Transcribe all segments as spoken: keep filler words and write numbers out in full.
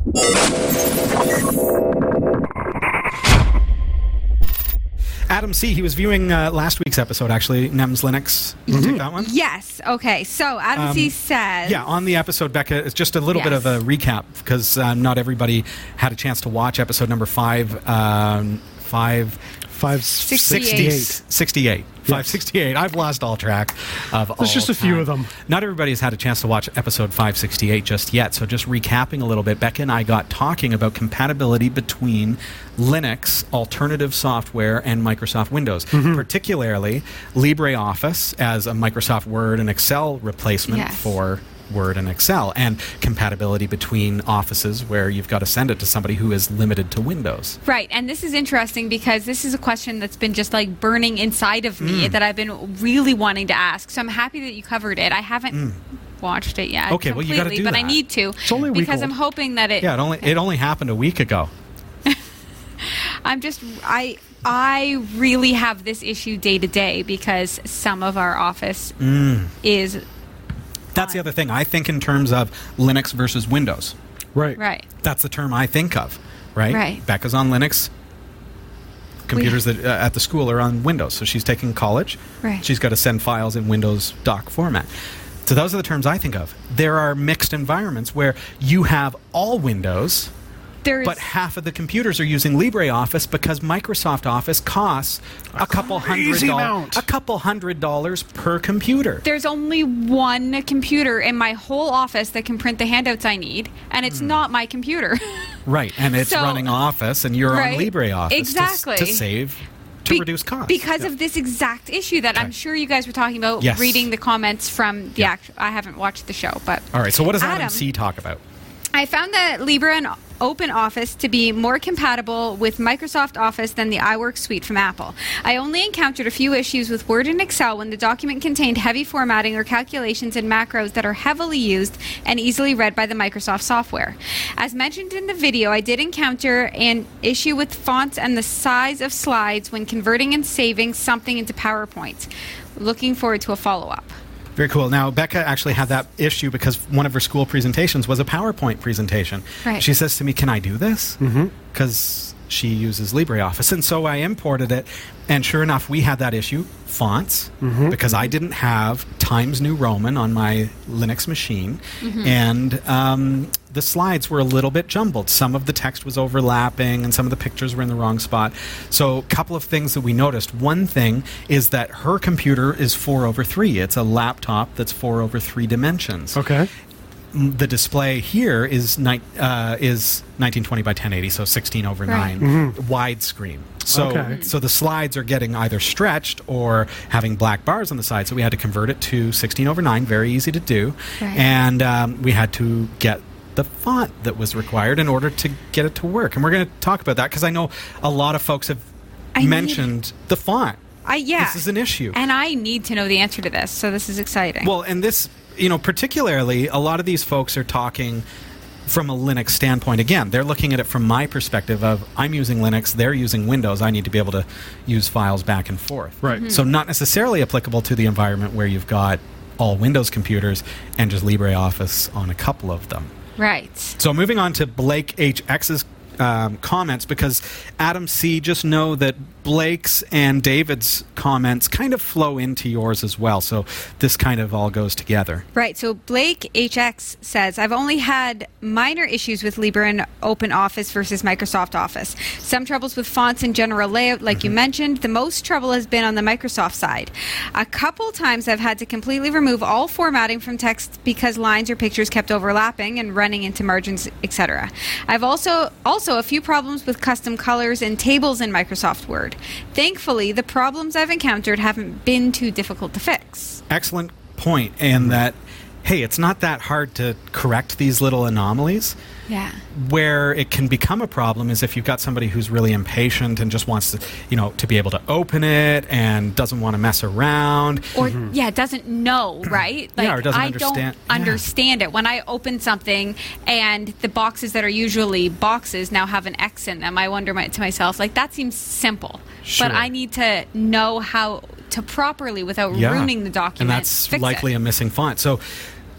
Adam C., he was viewing uh, last week's episode, actually, N E M S Linux. You mm-hmm. take that one? Yes. Okay. So Adam um, C. says... Yeah, on the episode, Becca, it's just a little yes. bit of a recap, because uh, not everybody had a chance to watch episode number five. Um, five... five sixty-eight. sixty-eight. Yes. five sixty-eight. I've lost all track of all There's just a time. few of them. Not everybody's had a chance to watch episode five sixty-eight just yet, so just recapping a little bit, Becca and I got talking about compatibility between Linux, alternative software, and Microsoft Windows, mm-hmm. particularly LibreOffice as a Microsoft Word and Excel replacement yes. for Word and Excel, and compatibility between offices where you've got to send it to somebody who is limited to Windows. Right, and this is interesting because this is a question that's been just like burning inside of me mm. that I've been really wanting to ask. So I'm happy that you covered it. I haven't mm. watched it yet. Okay, well you got to do but that. I need to. It's only a week because old. I'm hoping that it. Yeah, it only it only happened a week ago. I'm just I I really have this issue day to day because some of our office mm. is. That's the other thing. I think in terms of Linux versus Windows. Right. Right. That's the term I think of, right? Right. Becca's on Linux. Computers that uh, at the school are on Windows. So she's taking college. Right. She's got to send files in Windows doc format. So those are the terms I think of. There are mixed environments where you have all Windows, There's but half of the computers are using LibreOffice because Microsoft Office costs a, a couple hundred dollars, a couple hundred dollars per computer. There's only one computer in my whole office that can print the handouts I need, and it's mm. not my computer. Right, and it's so, running Office, and you're right? on LibreOffice exactly. to, to save, to Be- reduce costs. Because yeah. of this exact issue that okay. I'm sure you guys were talking about, yes. reading the comments from the yeah. act. I haven't watched the show, but all right. So what does Adam, Adam C. talk about? I found that Libre and OpenOffice to be more compatible with Microsoft Office than the iWork suite from Apple. I only encountered a few issues with Word and Excel when the document contained heavy formatting or calculations and macros that are heavily used and easily read by the Microsoft software. As mentioned in the video, I did encounter an issue with fonts and the size of slides when converting and saving something into PowerPoint. Looking forward to a follow-up. Very cool. Now, Becca actually had that issue because one of her school presentations was a PowerPoint presentation. Right. She says to me, can I do this? Mm-hmm. Because she uses LibreOffice. And so I imported it, and sure enough, we had that issue, fonts, mm-hmm. because I didn't have Times New Roman on my Linux machine, mm-hmm. and um, the slides were a little bit jumbled. Some of the text was overlapping, and some of the pictures were in the wrong spot. So a couple of things that we noticed. One thing is that her computer is four over three. It's a laptop that's four over three dimensions. Okay. The display here is ni- uh, is nineteen twenty by ten eighty, so sixteen over right. nine, mm-hmm. widescreen. So, okay. so the slides are getting either stretched or having black bars on the side. So we had to convert it to sixteen over nine, very easy to do, right. and um, we had to get the font that was required in order to get it to work. And we're going to talk about that because I know a lot of folks have I mentioned the font. I, yeah. This is an issue. And I need to know the answer to this, so this is exciting. Well, and this, you know, particularly, a lot of these folks are talking from a Linux standpoint. Again, they're looking at it from my perspective of, I'm using Linux, they're using Windows, I need to be able to use files back and forth. Right. Mm-hmm. So not necessarily applicable to the environment where you've got all Windows computers and just LibreOffice on a couple of them. Right. So moving on to Blake H X's um, comments, because Adam C., just know that Blake's and David's comments kind of flow into yours as well. So this kind of all goes together. Right. So Blake H X says, I've only had minor issues with Libre and OpenOffice versus Microsoft Office. Some troubles with fonts and general layout, like mm-hmm. you mentioned. The most trouble has been on the Microsoft side. A couple times I've had to completely remove all formatting from text because lines or pictures kept overlapping and running into margins, et cetera. I've also also a few problems with custom colors and tables in Microsoft Word. Thankfully, the problems I've encountered haven't been too difficult to fix. Excellent point, and that, hey, it's not that hard to correct these little anomalies. Yeah. Where it can become a problem is if you've got somebody who's really impatient and just wants to, you know, to be able to open it and doesn't want to mess around. Or, mm-hmm. yeah, doesn't know, right? Like, yeah, or doesn't I understand. don't yeah. understand it. When I open something and the boxes that are usually boxes now have an X in them, I wonder my, to myself, like, that seems simple. Sure. But I need to know how to properly, without yeah. ruining the document, And that's fix likely it. a missing font. So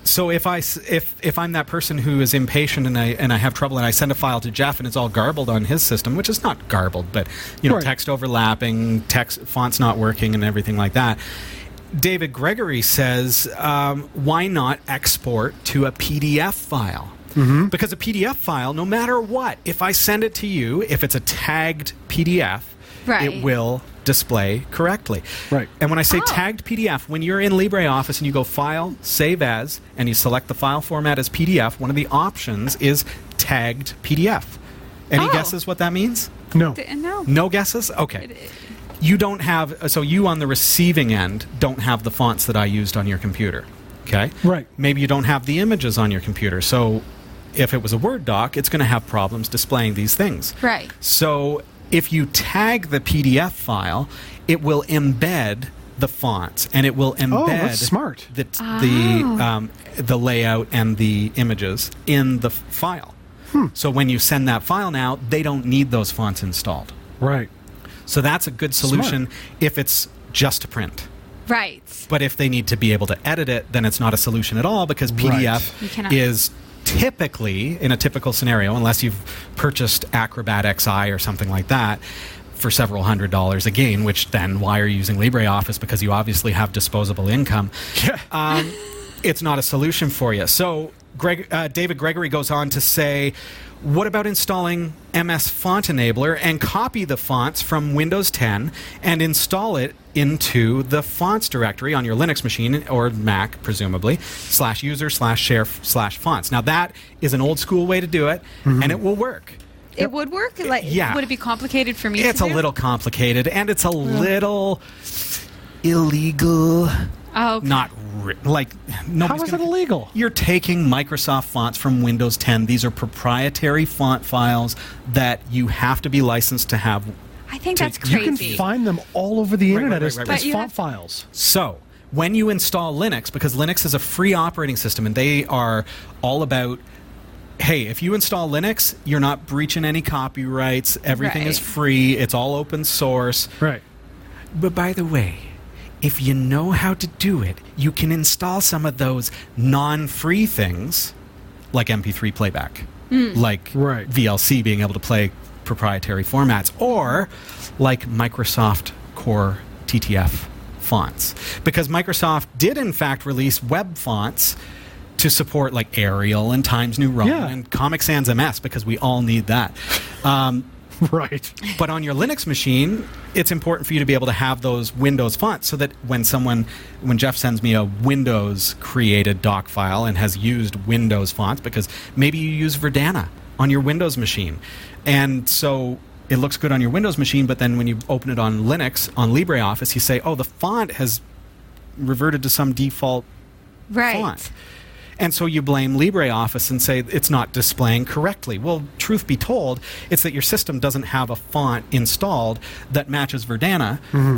So if I s- if if I'm that person who is impatient and I and I have trouble and I send a file to Jeff and it's all garbled on his system, which is not garbled, but you know, Right. text overlapping, text fonts not working, and everything like that. David Gregory says, um, why not export to a P D F file? Mm-hmm. Because a P D F file, no matter what, if I send it to you, if it's a tagged P D F, Right. it will display correctly. Right. And when I say Oh. tagged P D F, when you're in LibreOffice and you go File, Save As, and you select the file format as P D F, one of the options is tagged P D F. Any Oh. guesses what that means? No. D- no. No guesses? Okay. You don't have, so you on the receiving end don't have the fonts that I used on your computer. Okay? Right. Maybe you don't have the images on your computer. So if it was a Word doc, it's going to have problems displaying these things. Right. So if you tag the P D F file, it will embed the fonts and it will embed Oh, that's smart. the the um, the layout and the images in the f- file. Hmm. So when you send that file now, they don't need those fonts installed. Right. So that's a good solution if it's just to print. Right. But if they need to be able to edit it, then it's not a solution at all because P D F You cannot. is typically, in a typical scenario, unless you've purchased Acrobat X I or something like that, for several hundred dollars again, which then why are you using LibreOffice? Because you obviously have disposable income. Yeah. Um, it's not a solution for you. So Greg, uh, David Gregory goes on to say, what about installing M S Font Enabler and copy the fonts from Windows ten and install it into the fonts directory on your Linux machine or Mac, presumably, slash user slash share slash fonts. Now that is an old school way to do it, Mm-hmm. and it will work. It would work? Like, Yeah. Would it be complicated for me It's to a do? little complicated, and it's a little illegal. Oh, okay. Not ri- like nobody's How is gonna, it illegal? You're taking Microsoft fonts from Windows ten. These are proprietary font files that you have to be licensed to have. I think to- that's You crazy. can find them all over the Right, internet right, as, right, right, as right. But you font have- files. So when you install Linux, because Linux is a free operating system, and they are all about, hey, if you install Linux, you're not breaching any copyrights. Everything is Right. free. It's all open source. Right. But by the way, if you know how to do it, you can install some of those non-free things, like M P three playback, like Right. V L C being able to play proprietary formats, or like Microsoft Core T T F fonts. Because Microsoft did, in fact, release web fonts to support like Arial and Times New Roman Yeah. and Comic Sans M S, because we all need that. Um, Right. but on your Linux machine, it's important for you to be able to have those Windows fonts so that when someone, when Jeff sends me a Windows created doc file and has used Windows fonts, because maybe you use Verdana on your Windows machine. And so it looks good on your Windows machine, but then when you open it on Linux, on LibreOffice, you say, oh, the font has reverted to some default right. font. And so you blame LibreOffice and say it's not displaying correctly. Well, truth be told, it's that your system doesn't have a font installed that matches Verdana.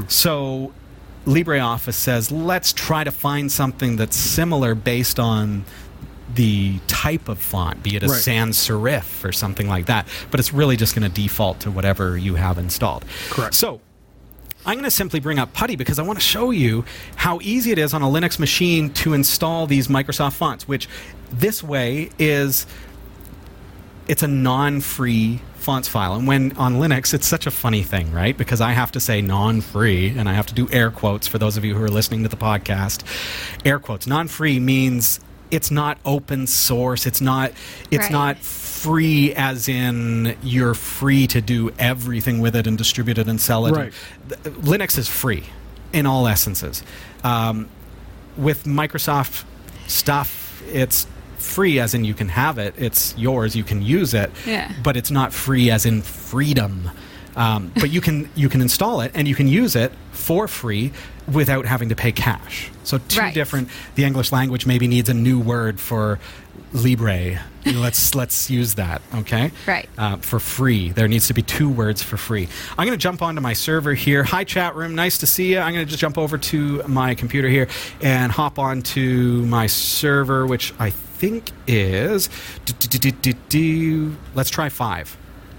So LibreOffice says, let's try to find something that's similar based on the type of font, be it a Right. sans serif or something like that. But it's really just going to default to whatever you have installed. Correct. So I'm going to simply bring up Putty because I want to show you how easy it is on a Linux machine to install these Microsoft fonts, which this way is, it's a non-free fonts file. And when on Linux, it's such a funny thing, right? Because I have to say non-free, and I have to do air quotes for those of you who are listening to the podcast. Air quotes. Non-free means it's not open source. It's not, it's Right. not free as in you're free to do everything with it and distribute it and sell it. Right. Th- Linux is free in all essences. Um, with Microsoft stuff, it's free as in you can have it. It's yours. You can use it. Yeah. But it's not free as in freedom. Um, but you can you can install it and you can use it for free without having to pay cash. So two Right. different. The English language maybe needs a new word for Libre. let's let's use that. Okay. Right. Uh, for free, there needs to be two words for free. I'm going to jump onto my server here. Hi, chat room. Nice to see you. I'm going to just jump over to my computer here and hop onto my server, which I think is. do, do, do, do, do. Let's try five.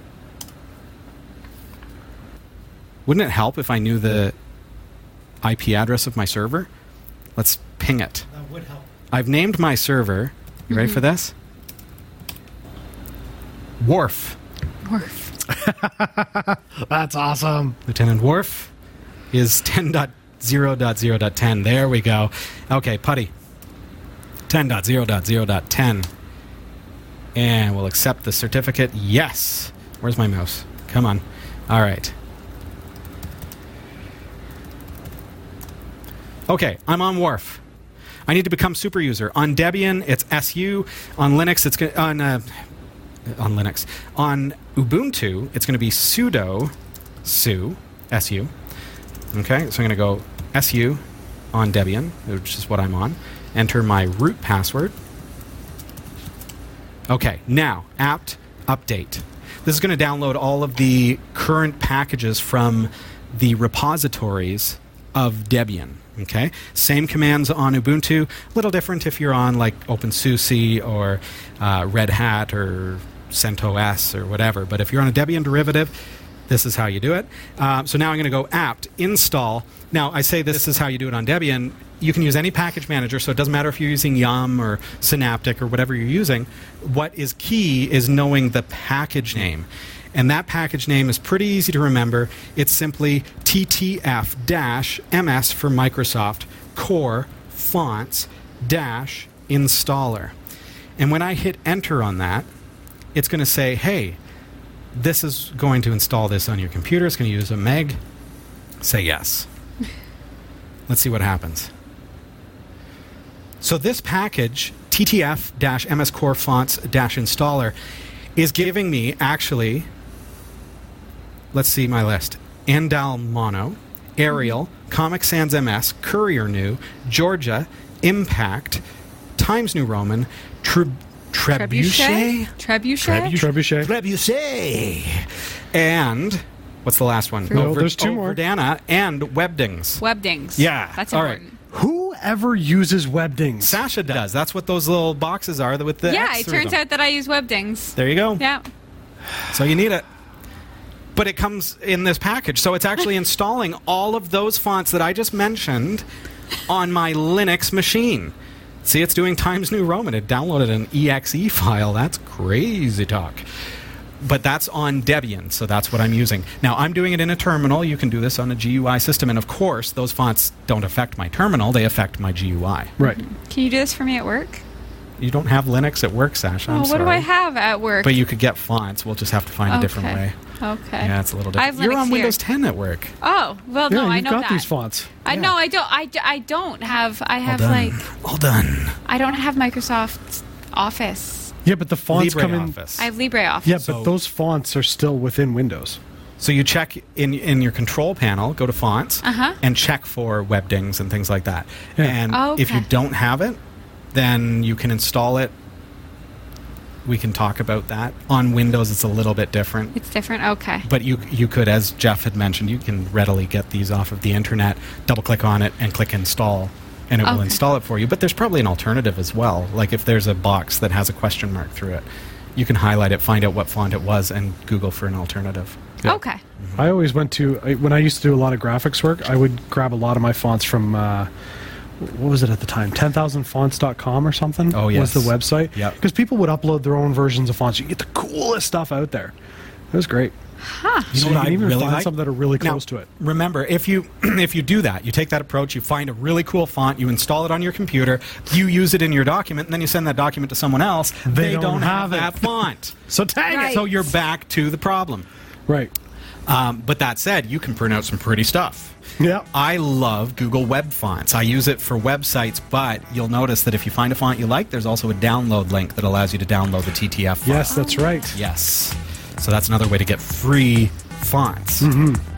Wouldn't it help if I knew the I P address of my server? Let's ping it. That would help. I've named my server. You ready for this? Worf. Worf. That's awesome. Lieutenant Worf is ten dot zero dot zero dot ten. There we go. Okay, Putty. ten dot zero dot zero dot ten. And we'll accept the certificate. Yes. Where's my mouse? Come on. All right. Okay, I'm on Worf. I need to become super user. On Debian, it's S U. On Linux, it's go- on uh, on Linux. On Ubuntu, it's going to be sudo su S U. Okay, so I'm going to go S U on Debian, which is what I'm on. Enter my root password. Okay, now apt update. This is going to download all of the current packages from the repositories of Debian. Okay, same commands on Ubuntu. A little different if you're on like OpenSUSE or uh, Red Hat or CentOS or whatever. But if you're on a Debian derivative, this is how you do it. Uh, so now I'm going to go apt install. Now I say this is how you do it on Debian. You can use any package manager, so it doesn't matter if you're using Yum or Synaptic or whatever you're using. What is key is knowing the package name. And that package name is pretty easy to remember. It's simply T T F M S for Microsoft Core Fonts dash installer. And when I hit enter on that, it's going to say, hey, this is going to install this on your computer. It's going to use a meg. Say yes. Let's see what happens. So this package, T T F M S Core Fonts dash installer, is giving me actually... Let's see my list. Andal Mono, Arial, Comic Sans M S, Courier New, Georgia, Impact, Times New Roman, Tre- Trebuchet? Trebuchet? Trebuchet. Trebuchet. And, what's the last one? No, Ver- there's two oh, more. Verdana and Webdings. Webdings. Yeah. That's All right. important. Whoever uses Webdings? Sasha does. That's what those little boxes are with the Yeah, X it through turns them. out that I use Webdings. There you go. Yeah. So you need it. But it comes in this package. So it's actually installing all of those fonts that I just mentioned on my Linux machine. See, it's doing Times New Roman. It downloaded an E X E file. That's crazy talk. But that's on Debian, so that's what I'm using. Now, I'm doing it in a terminal. You can do this on a G U I system. And, of course, those fonts don't affect my terminal. They affect my G U I. Right. Can you do this for me at work? You don't have Linux at work, Sasha. I'm Oh, what sorry. do I have at work? But you could get fonts. We'll just have to find a different Okay. way. Okay. Yeah, it's a little I different. have You're Linux on here. Windows ten at work. Oh, well, Yeah, no, I you've know got that. these fonts. I Yeah. know, I don't, I, d- I don't have, I have All done. like, All done. I don't have Microsoft Office. Yeah, but the fonts come in. LibreOffice. I have LibreOffice. Yeah, So- but those fonts are still within Windows. So you check in in your control panel, go to fonts, Uh-huh. and check for Webdings and things like that. Yeah. And Oh, if you okay. don't have it, then you can install it. We can talk about that. On Windows, it's a little bit different. It's different? Okay. But you you could, as Jeff had mentioned, you can readily get these off of the internet, double-click on it, and click install, and it will Okay. install it for you. But there's probably an alternative as well. Like if there's a box that has a question mark through it, you can highlight it, find out what font it was, and Google for an alternative. Okay. I always went to I- when I used to do a lot of graphics work. I would grab a lot of my fonts from uh, what was it at the time? ten thousand fonts dot com or something. Oh, yes. was the website. Yep. Because people would upload their own versions of fonts. You get the coolest stuff out there. It was great. Huh. You So know you what can I even really find like? some that are really Now, close to it. Remember, if you if you do that, you take that approach, you find a really cool font, you install it on your computer, you use it in your document, and then you send that document to someone else. They don't, don't have, have it. that font. So tag Right. it. So you're back to the problem. Right. Um, but that said, you can print out some pretty stuff. Yeah. I love Google Web Fonts. I use it for websites, but you'll notice that if you find a font you like, there's also a download link that allows you to download the T T F file. Yes, that's right. Yes. So that's another way to get free fonts. Mm-hmm.